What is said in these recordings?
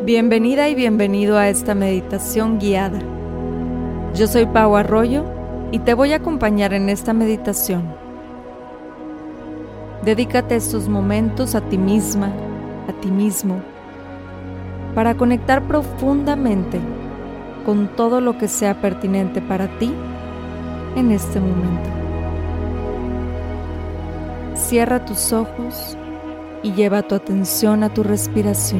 Bienvenida y bienvenido a esta meditación guiada. Yo soy Pau Arroyo y te voy a acompañar en esta meditación. Dedícate estos momentos a ti misma, a ti mismo, para conectar profundamente con todo lo que sea pertinente para ti en este momento. Cierra tus ojos y lleva tu atención a tu respiración.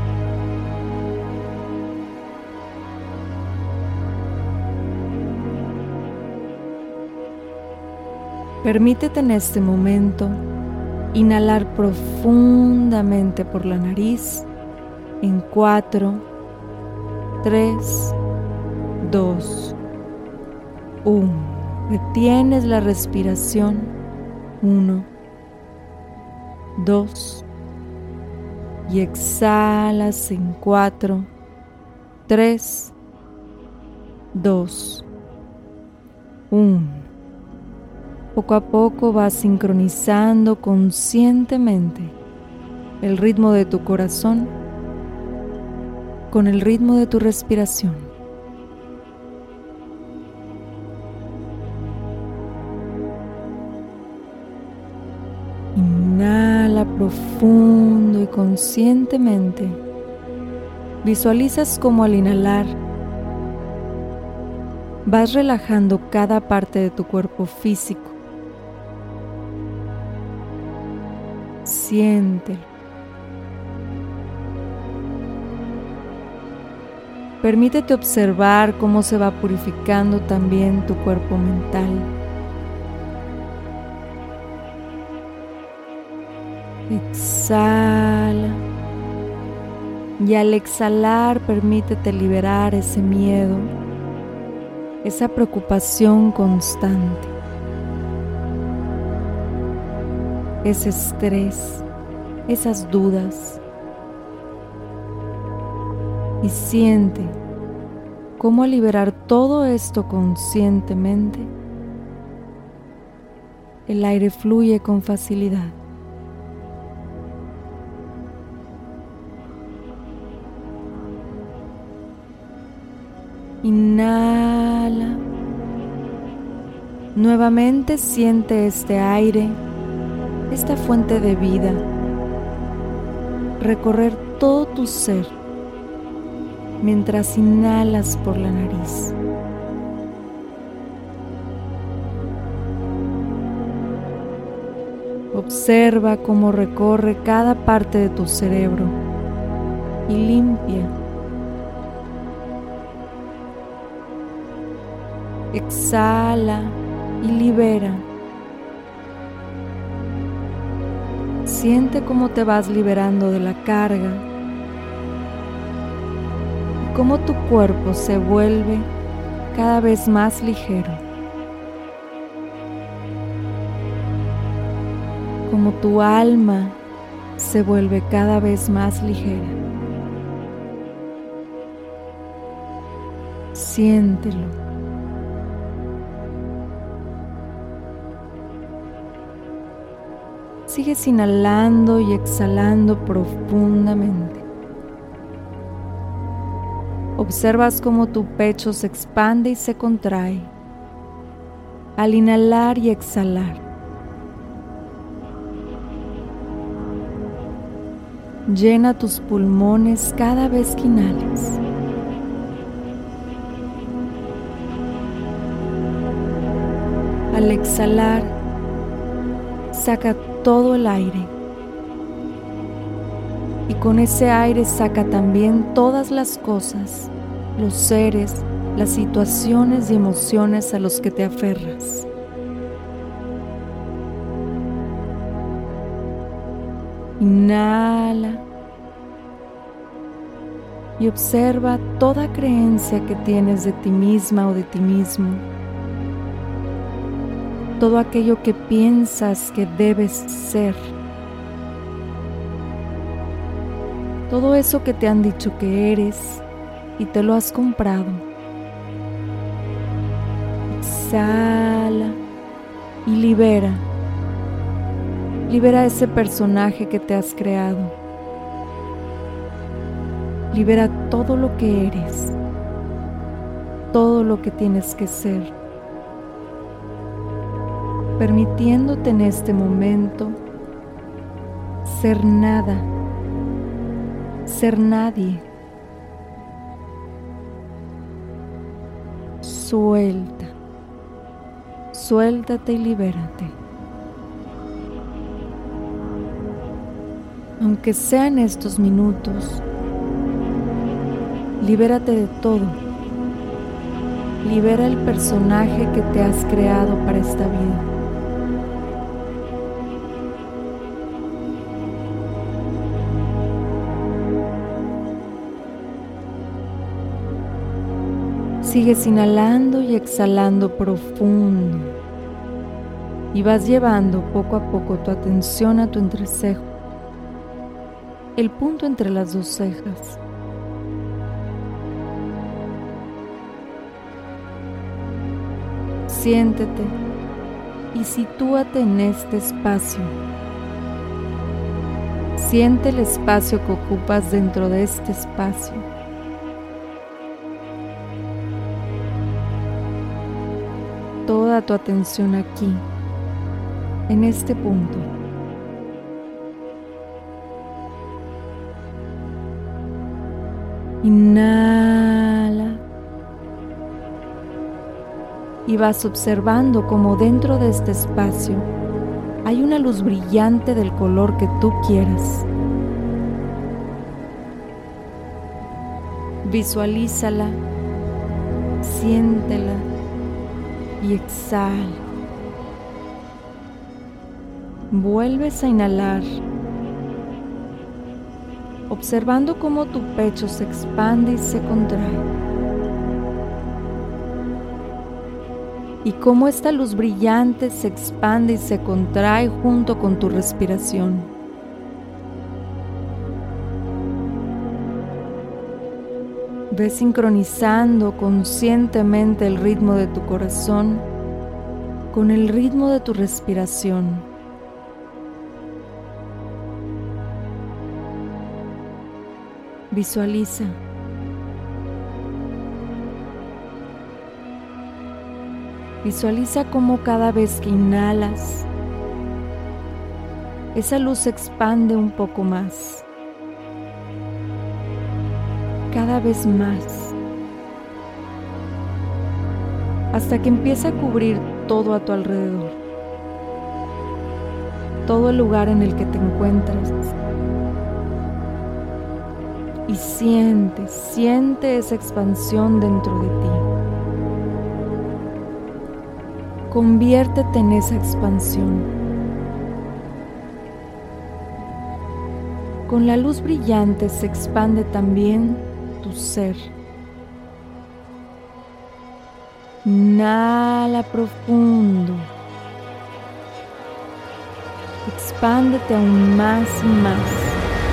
Permítete en este momento inhalar profundamente por la nariz en 4, 3, 2, 1. Retienes la respiración. 1, 2. Y exhalas en 4, 3, 2, 1. Poco a poco vas sincronizando conscientemente el ritmo de tu corazón con el ritmo de tu respiración. Inhala profundo y conscientemente. Visualizas cómo al inhalar vas relajando cada parte de tu cuerpo físico. Siéntelo. Permítete observar cómo se va purificando también tu cuerpo mental. Exhala. Y al exhalar, permítete liberar ese miedo, esa preocupación constante, ese estrés, esas dudas. Y siente cómo al liberar todo esto conscientemente, el aire fluye con facilidad. Inhala. Nuevamente siente este aire, esta fuente de vida, recorrer todo tu ser mientras inhalas por la nariz. Observa cómo recorre cada parte de tu cerebro y limpia. Exhala y libera. Siente cómo te vas liberando de la carga y cómo tu cuerpo se vuelve cada vez más ligero. Como tu alma se vuelve cada vez más ligera. Siéntelo. Sigues inhalando y exhalando profundamente. Observas cómo tu pecho se expande y se contrae al inhalar y exhalar. Llena tus pulmones cada vez que inhales. Al exhalar, saca todo el aire y con ese aire saca también todas las cosas, los seres, las situaciones y emociones a los que te aferras. Inhala y observa toda creencia que tienes de ti misma o de ti mismo. Todo aquello que piensas que debes ser. Todo eso que te han dicho que eres y te lo has comprado. Exhala y libera. Libera ese personaje que te has creado. Libera todo lo que eres, todo lo que tienes que ser, permitiéndote en este momento ser nada, ser nadie. Suelta, suéltate y libérate. Aunque sean estos minutos, libérate de todo. Libera el personaje que te has creado para esta vida. Sigues inhalando y exhalando profundo y vas llevando poco a poco tu atención a tu entrecejo, el punto entre las dos cejas. Siéntete y sitúate en este espacio. Siente el espacio que ocupas dentro de este espacio. Toda tu atención aquí, en este punto. Inhala y vas observando cómo dentro de este espacio hay una luz brillante del color que tú quieras. Visualízala, siéntela y exhala. Vuelves a inhalar, observando cómo tu pecho se expande y se contrae. Y cómo esta luz brillante se expande y se contrae junto con tu respiración. Ve sincronizando conscientemente el ritmo de tu corazón con el ritmo de tu respiración. Visualiza. Visualiza cómo cada vez que inhalas, esa luz se expande un poco más. Cada vez más, hasta que empieza a cubrir todo a tu alrededor, todo el lugar en el que te encuentras. Y siente esa expansión dentro de ti. Conviértete en esa expansión. Con la luz brillante se expande también tu ser. Inhala profundo. Expándete aún más y más.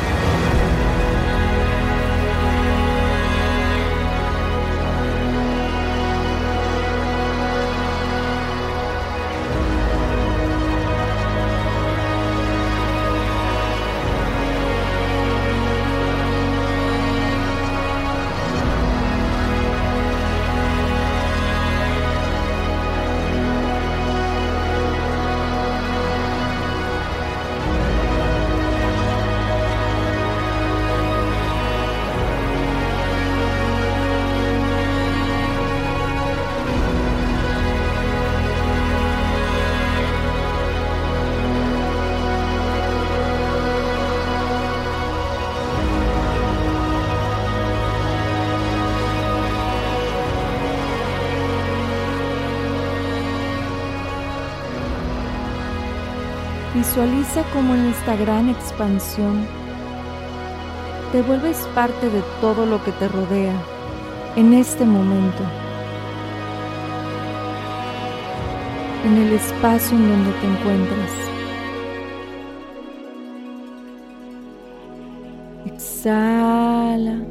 Visualiza cómo en esta gran expansión te vuelves parte de todo lo que te rodea en este momento, en el espacio en donde te encuentras. Exhala.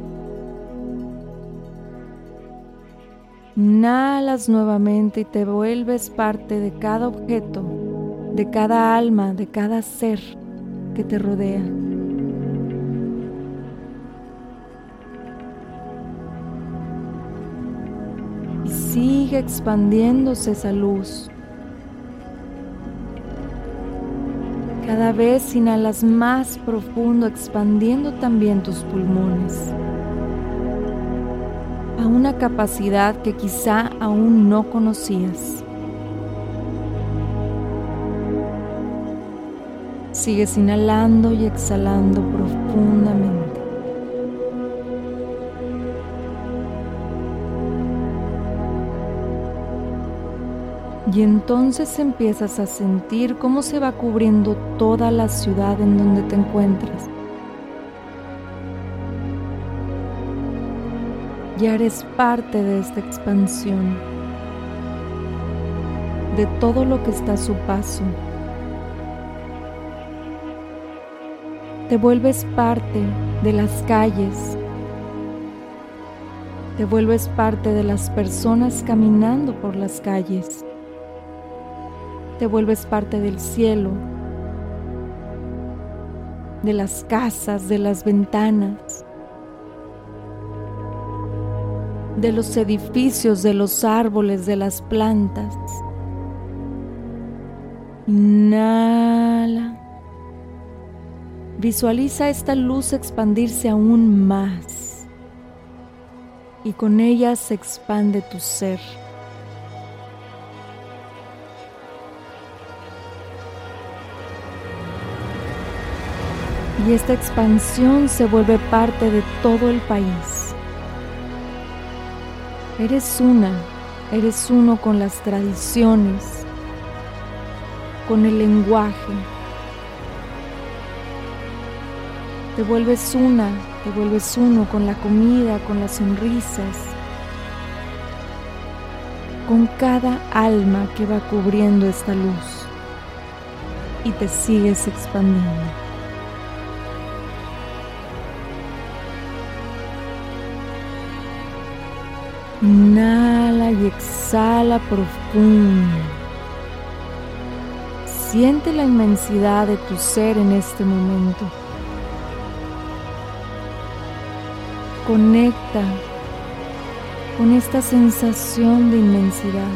Inhalas nuevamente y te vuelves parte de cada objeto, de cada alma, de cada ser que te rodea. sigue expandiéndose esa luz. Cada vez inhalas más profundo, expandiendo también tus pulmones a una capacidad que quizá aún no conocías. Sigues inhalando y exhalando profundamente. Y entonces empiezas a sentir cómo se va cubriendo toda la ciudad en donde te encuentras. Ya eres parte de esta expansión, de todo lo que está a su paso. Te vuelves parte de las calles, te vuelves parte de las personas caminando por las calles, te vuelves parte del cielo, de las casas, de las ventanas, de los edificios, de los árboles, de las plantas. Inhala. Visualiza esta luz expandirse aún más y con ella se expande tu ser. Y esta expansión se vuelve parte de todo el país. Eres uno con las tradiciones, con el lenguaje. Te vuelves uno con la comida, con las sonrisas, con cada alma que va cubriendo esta luz y te sigues expandiendo. Inhala y exhala profundo. Siente la inmensidad de tu ser en este momento. Conecta con esta sensación de inmensidad.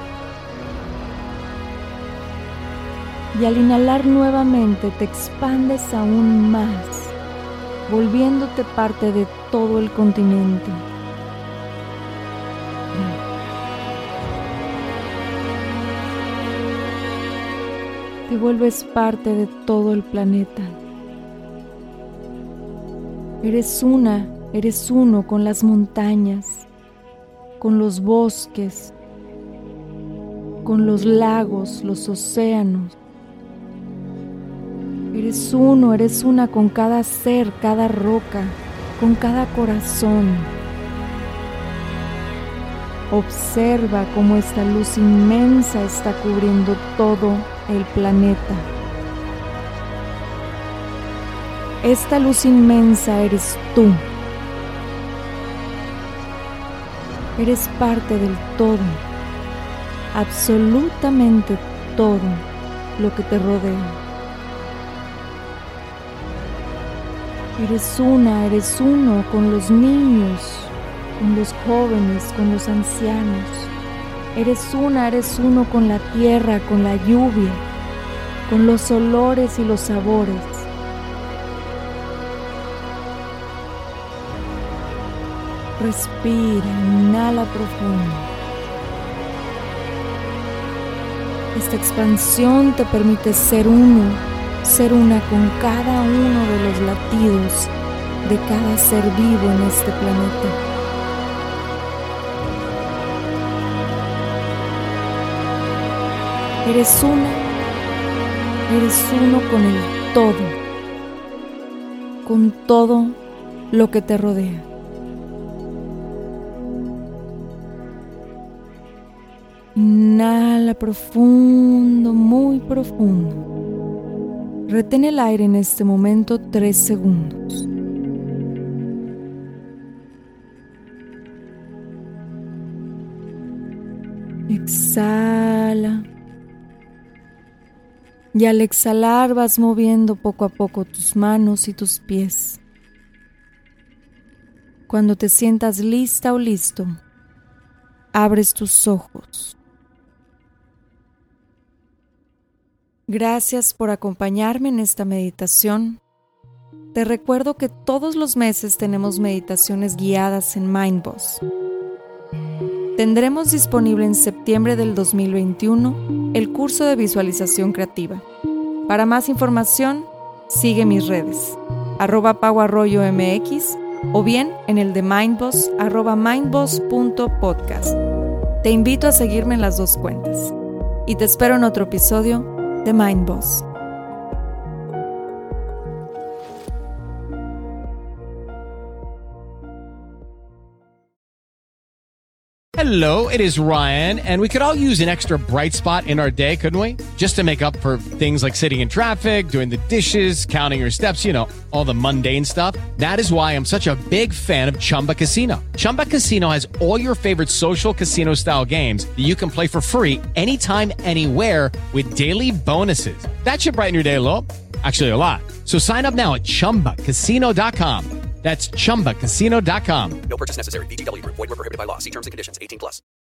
Y al inhalar nuevamente te expandes aún más, volviéndote parte de todo el continente. Te vuelves parte de todo el planeta. Eres uno con las montañas, con los bosques, con los lagos, los océanos. Eres una con cada ser, cada roca, con cada corazón. Observa cómo esta luz inmensa está cubriendo todo el planeta. Esta luz inmensa eres tú. Eres parte del todo, absolutamente todo lo que te rodea. Eres uno con los niños, con los jóvenes, con los ancianos. Eres uno con la tierra, con la lluvia, con los olores y los sabores. Respira, inhala profundo. Esta expansión te permite ser una con cada uno de los latidos de cada ser vivo en este planeta. Eres uno con el todo, con todo lo que te rodea. Inhala profundo, muy profundo. Retén el aire en este momento 3 segundos. Exhala. Y al exhalar vas moviendo poco a poco tus manos y tus pies. Cuando te sientas lista o listo, abres tus ojos. Gracias por acompañarme en esta meditación. Te recuerdo que todos los meses tenemos meditaciones guiadas en Mindboss. Tendremos disponible en septiembre del 2021 el curso de visualización creativa. Para más información, sigue mis redes, @pauarroyomx o bien en el de Mindboss, @mindboss.podcast. Te invito a seguirme en las dos cuentas y te espero en otro episodio de Mindboss. Hello, it is Ryan, and we could all use an extra bright spot in our day, couldn't we? Just to make up for things like sitting in traffic, doing the dishes, counting your steps, you know, all the mundane stuff. That is why I'm such a big fan of Chumba Casino. Chumba Casino has all your favorite social casino-style games that you can play for free anytime, anywhere with daily bonuses. That should brighten your day a little. Actually, a lot. So sign up now at ChumbaCasino.com. That's ChumbaCasino.com. No purchase necessary. VGW Group. Void where prohibited by law. See terms and conditions. 18+.